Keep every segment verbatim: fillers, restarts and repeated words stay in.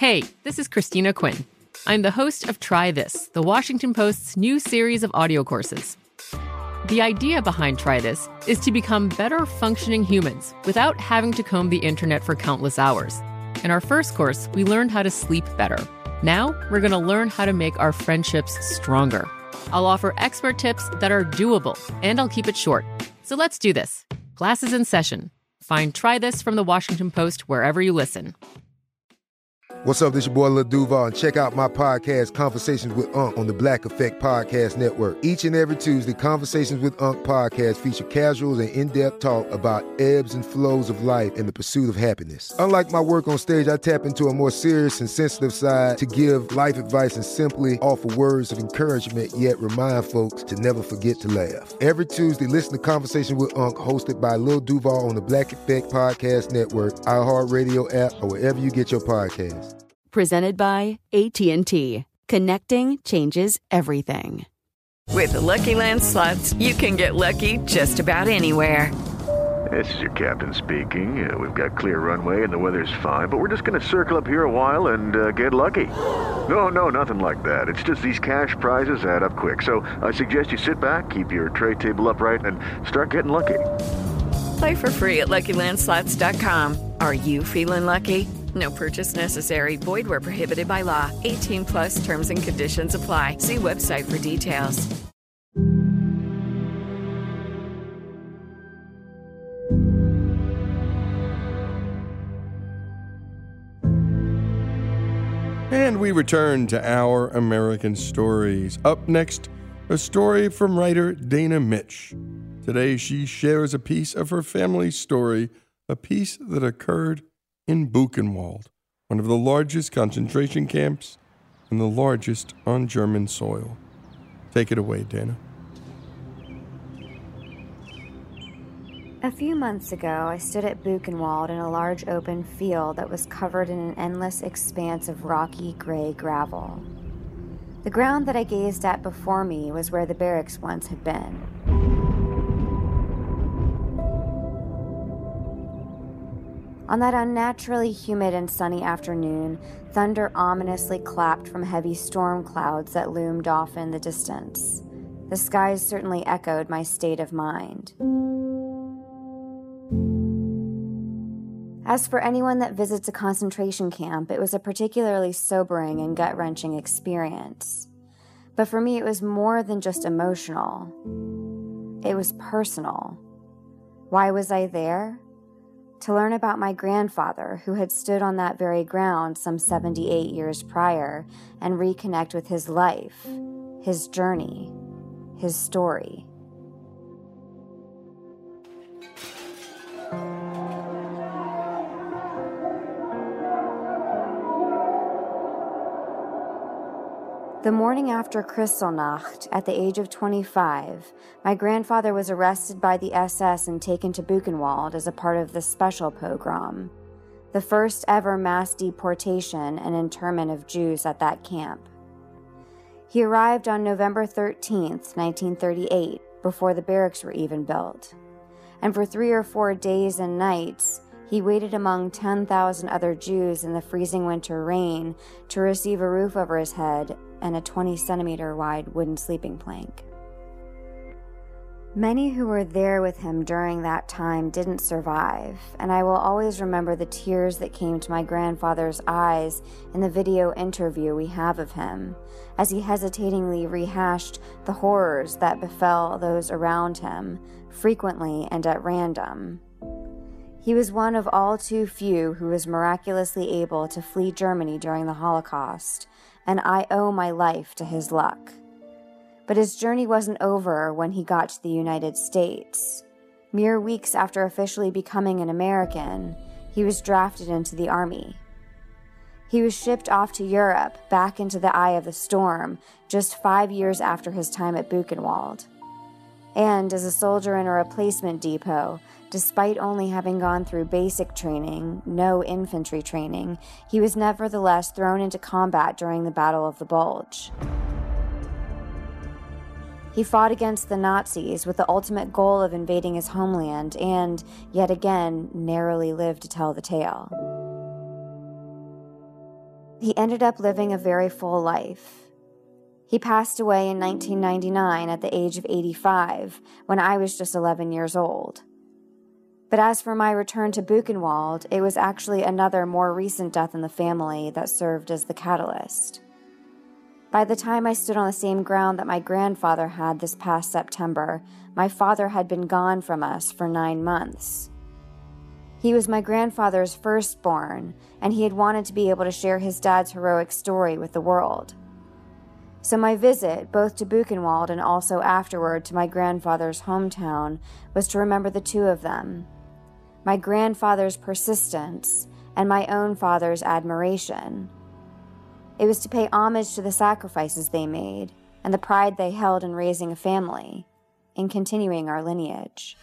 Hey, this is Christina Quinn. I'm the host of Try This, the Washington Post's new series of audio courses. The idea behind Try This is to become better functioning humans without having to comb the internet for countless hours. In our first course, we learned how to sleep better. Now, we're going to learn how to make our friendships stronger. I'll offer expert tips that are doable, and I'll keep it short. So let's do this. Class is in session. Find Try This from the Washington Post wherever you listen. What's up, this your boy Lil Duval, and check out my podcast, Conversations with Unc, on the Black Effect Podcast Network. Each and every Tuesday, Conversations with Unc podcast feature casual and in-depth talk about ebbs and flows of life and the pursuit of happiness. Unlike my work on stage, I tap into a more serious and sensitive side to give life advice and simply offer words of encouragement, yet remind folks to never forget to laugh. Every Tuesday, listen to Conversations with Unc, hosted by Lil Duval on the Black Effect Podcast Network, iHeartRadio app, or wherever you get your podcasts. Presented by A T and T. Connecting changes everything. With the Lucky Land Slots, you can get lucky just about anywhere. This is your captain speaking. Uh, we've got clear runway and the weather's fine, but we're just going to circle up here a while and uh, get lucky. No, no, nothing like that. It's just these cash prizes add up quick. So I suggest you sit back, keep your tray table upright, and start getting lucky. Play for free at Lucky Land Slots dot com. Are you feeling lucky? No purchase necessary. Void where prohibited by law. eighteen plus terms and conditions apply. See website for details. And we return to Our American Stories. Up next, a story from writer Dana Mitch. Today, she shares a piece of her family's story, a piece that occurred in Buchenwald, one of the largest concentration camps and the largest on German soil. Take it away, Dana. A few months ago, I stood at Buchenwald in a large open field that was covered in an endless expanse of rocky gray gravel. The ground that I gazed at before me was where the barracks once had been. On that unnaturally humid and sunny afternoon, thunder ominously clapped from heavy storm clouds that loomed off in the distance. The skies certainly echoed my state of mind. As for anyone that visits a concentration camp, it was a particularly sobering and gut-wrenching experience. But for me, it was more than just emotional. It was personal. Why was I there? To learn about my grandfather, who had stood on that very ground some seventy-eight years prior, and reconnect with his life, his journey, his story. The morning after Kristallnacht, at the age of twenty-five, my grandfather was arrested by the S S and taken to Buchenwald as a part of the Special Pogrom, the first ever mass deportation and internment of Jews at that camp. He arrived on November thirteenth, nineteen thirty-eight, before the barracks were even built, and for three or four days and nights, he waited among ten thousand other Jews in the freezing winter rain to receive a roof over his head and a twenty centimeter wide wooden sleeping plank. Many who were there with him during that time didn't survive, and I will always remember the tears that came to my grandfather's eyes in the video interview we have of him, as he hesitatingly rehashed the horrors that befell those around him, frequently and at random. He was one of all too few who was miraculously able to flee Germany during the Holocaust, and I owe my life to his luck. But his journey wasn't over when he got to the United States. Mere weeks after officially becoming an American, he was drafted into the Army. He was shipped off to Europe, back into the eye of the storm, just five years after his time at Buchenwald. And as a soldier in a replacement depot, despite only having gone through basic training, no infantry training, he was nevertheless thrown into combat during the Battle of the Bulge. He fought against the Nazis with the ultimate goal of invading his homeland and, yet again, narrowly lived to tell the tale. He ended up living a very full life. He passed away in nineteen ninety-nine at the age of eighty-five, when I was just eleven years old. But as for my return to Buchenwald, it was actually another more recent death in the family that served as the catalyst. By the time I stood on the same ground that my grandfather had this past September, my father had been gone from us for nine months. He was my grandfather's firstborn, and he had wanted to be able to share his dad's heroic story with the world. So my visit, both to Buchenwald and also afterward to my grandfather's hometown, was to remember the two of them, my grandfather's persistence and my own father's admiration. It was to pay homage to the sacrifices they made and the pride they held in raising a family, in continuing our lineage.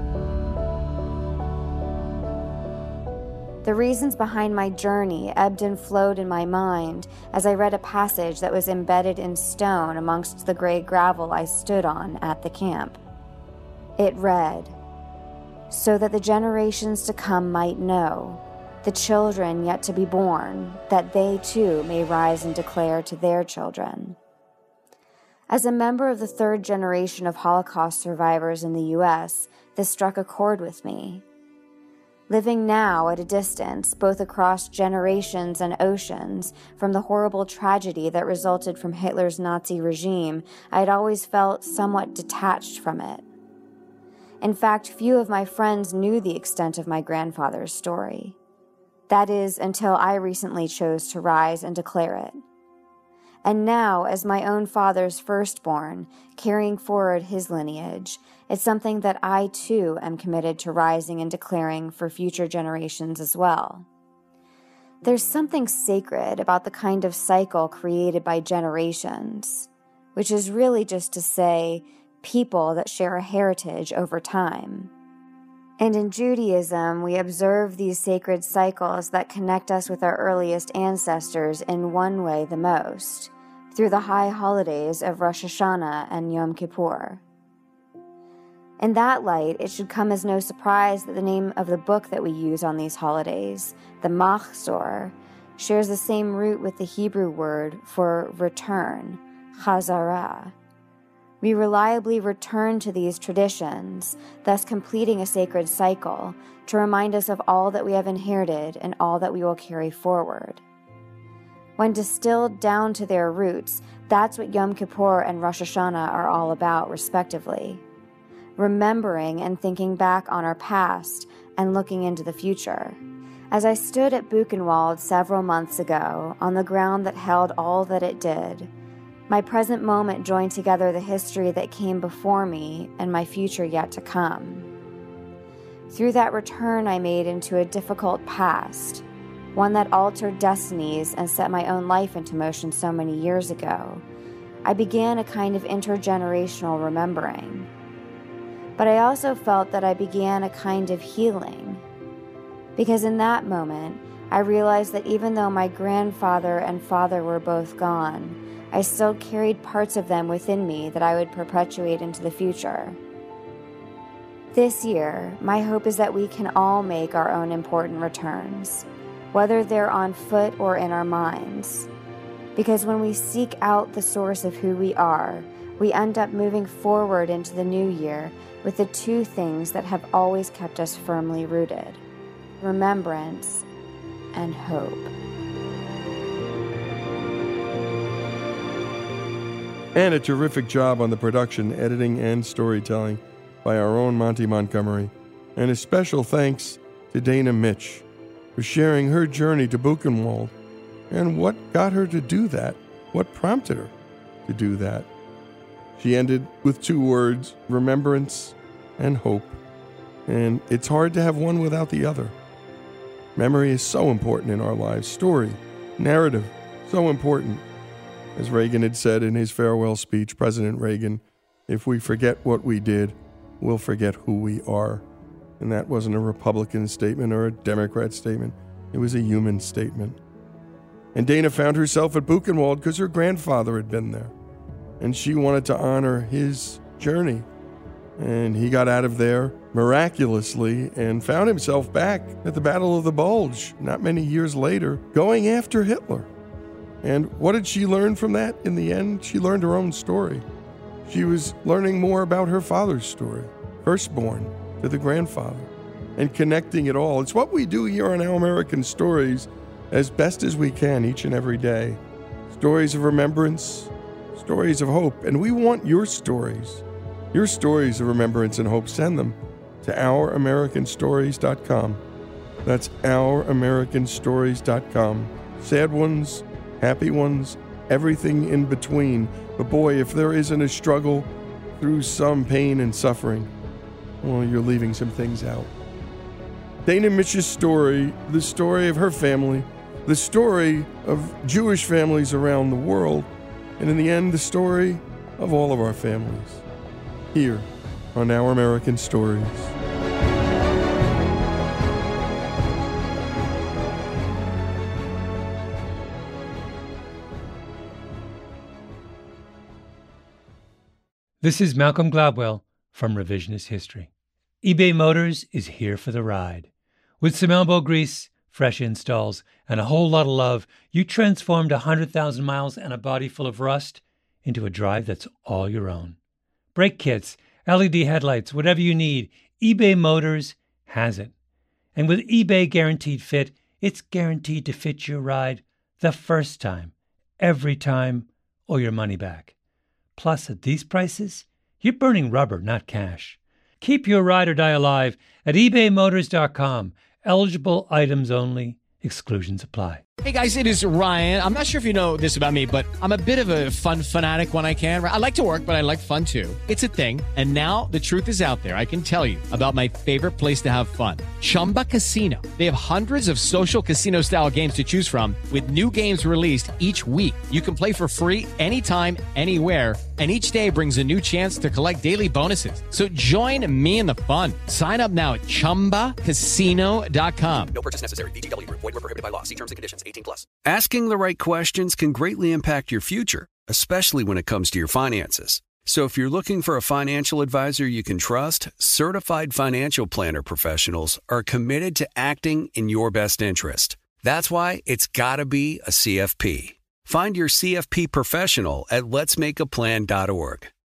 The reasons behind my journey ebbed and flowed in my mind as I read a passage that was embedded in stone amongst the gray gravel I stood on at the camp. It read, "So that the generations to come might know, the children yet to be born, that they too may rise and declare to their children." As a member of the third generation of Holocaust survivors in the U S, this struck a chord with me. Living now at a distance, both across generations and oceans, from the horrible tragedy that resulted from Hitler's Nazi regime, I had always felt somewhat detached from it. In fact, few of my friends knew the extent of my grandfather's story. That is, until I recently chose to rise and declare it. And now, as my own father's firstborn, carrying forward his lineage, it's something that I too am committed to rising and declaring for future generations as well. There's something sacred about the kind of cycle created by generations, which is really just to say people that share a heritage over time. And in Judaism, we observe these sacred cycles that connect us with our earliest ancestors in one way the most, through the high holidays of Rosh Hashanah and Yom Kippur. In that light, it should come as no surprise that the name of the book that we use on these holidays, the Machzor, shares the same root with the Hebrew word for return, chazarah. We reliably return to these traditions, thus completing a sacred cycle, to remind us of all that we have inherited and all that we will carry forward. When distilled down to their roots, that's what Yom Kippur and Rosh Hashanah are all about, respectively. Remembering and thinking back on our past and looking into the future. As I stood at Buchenwald several months ago, on the ground that held all that it did, my present moment joined together the history that came before me and my future yet to come. Through that return I made into a difficult past, one that altered destinies and set my own life into motion so many years ago, I began a kind of intergenerational remembering. But I also felt that I began a kind of healing, because in that moment, I realized that even though my grandfather and father were both gone, I still carried parts of them within me that I would perpetuate into the future. This year, my hope is that we can all make our own important returns, whether they're on foot or in our minds. Because when we seek out the source of who we are, we end up moving forward into the new year with the two things that have always kept us firmly rooted: remembrance and hope. And a terrific job on the production, editing, and storytelling by our own Monty Montgomery. And a special thanks to Dana Mitch for sharing her journey to Buchenwald and what got her to do that, what prompted her to do that. She ended with two words: remembrance and hope. And it's hard to have one without the other. Memory is so important in our lives. Story, narrative, so important. As Reagan had said in his farewell speech, President Reagan, if we forget what we did, we'll forget who we are. And that wasn't a Republican statement or a Democrat statement. It was a human statement. And Dana found herself at Buchenwald because her grandfather had been there. And she wanted to honor his journey. And he got out of there miraculously and found himself back at the Battle of the Bulge not many years later, going after Hitler. And what did she learn from that in the end? She learned her own story. She was learning more about her father's story, firstborn to the grandfather, and connecting it all. It's what we do here on Our American Stories as best as we can each and every day. Stories of remembrance, stories of hope, and we want your stories. Your stories of remembrance and hope, send them to our american stories dot com. That's our american stories dot com. Sad ones, happy ones, everything in between. But boy, if there isn't a struggle through some pain and suffering, well, you're leaving some things out. Dana Mitch's story, the story of her family, the story of Jewish families around the world, and in the end, the story of all of our families, here on Our American Stories. This is Malcolm Gladwell from Revisionist History. eBay Motors is here for the ride. With some elbow grease, fresh installs, and a whole lot of love, you transformed one hundred thousand miles and a body full of rust into a drive that's all your own. Brake kits, L E D headlights, whatever you need, eBay Motors has it. And with eBay Guaranteed Fit, it's guaranteed to fit your ride the first time, every time, or your money back. Plus, at these prices, you're burning rubber, not cash. Keep your ride or die alive at ebay motors dot com. Eligible items only. Exclusions apply. Hey guys, it is Ryan. I'm not sure if you know this about me, but I'm a bit of a fun fanatic when I can. I like to work, but I like fun too. It's a thing. And now the truth is out there. I can tell you about my favorite place to have fun. Chumba Casino. They have hundreds of social casino style games to choose from with new games released each week. You can play for free anytime, anywhere. And each day brings a new chance to collect daily bonuses. So join me in the fun. Sign up now at chumba casino dot com. No purchase necessary. V G W. Void where prohibited by law. See terms and conditions. eighteen plus. Asking the right questions can greatly impact your future, especially when it comes to your finances. So if you're looking for a financial advisor you can trust, certified financial planner professionals are committed to acting in your best interest. That's why it's got to be a C F P. Find your C F P professional at lets make a plan dot org.